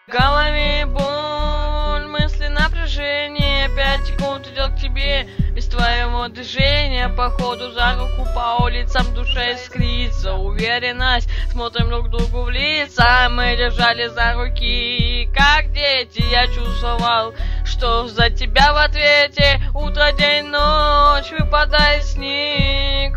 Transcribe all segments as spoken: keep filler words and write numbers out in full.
В голове боль, мысли напряжение. Пять секунд идет к тебе без твоего движения. Походу за руку по улицам душа искрится. Уверенность, смотрим друг другу в лица. Мы держали за руки, как дети. Я чувствовал, что за тебя в ответе утро, день, ночь, выпадает снег.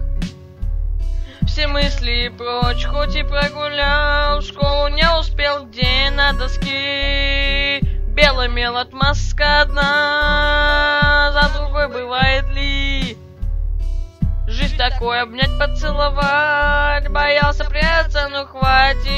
Все мысли прочь, хоть и прогулял школу, не успел, где на доске белый мел отмазка одна за другой, бывает ли жизнь такой? Обнять, поцеловать, боялся прятаться, ну хватит.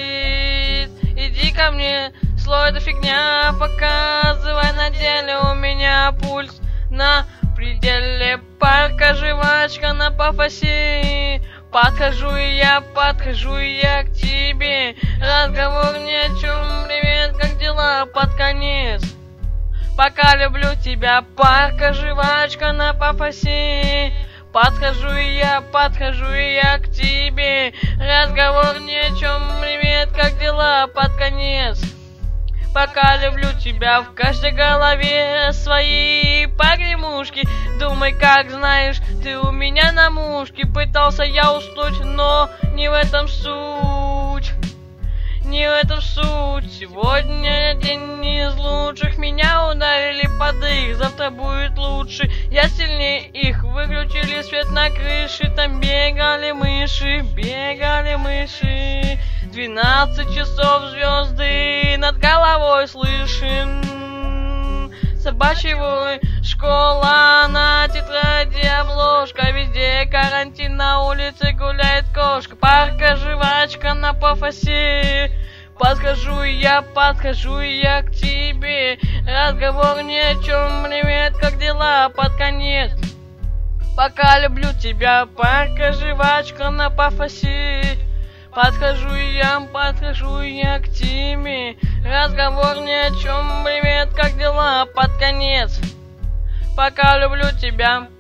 Иди ко мне, слой это фигня, показывай на деле, у меня пульс на пределе. Парка, жвачка на пафосе. Подхожу и я, подхожу и я к тебе. Разговор ни о чем, привет, как дела, под конец. Пока люблю тебя, парка, жвачка на пафосе. Подхожу и я, подхожу и я к тебе. Разговор ни о чем, привет, как дела, под конец. Пока люблю тебя, в каждой голове свои погремушки. Думай, как знаешь, ты у меня на мушке. Пытался я уснуть, но не в этом суть. Не в этом суть. Сегодня день из лучших. Меня ударили под их, завтра будет лучше. Я сильнее их. Выключили свет на крыше. Там бегали мыши, бегали мыши. Двенадцать часов, звезды над головой слышим. Собачий вой, школа на тетради, обложка. Везде карантин, на улице гуляет кошка. Парка, жвачка на пафосе. Подхожу я, подхожу я к тебе. Разговор ни о чем, привет, как дела, под конец. Пока люблю тебя, парка, жвачка на пафосе. Подхожу я, подхожу я к тебе. Разговор ни о чем, привет, как дела, под конец. Пока люблю тебя.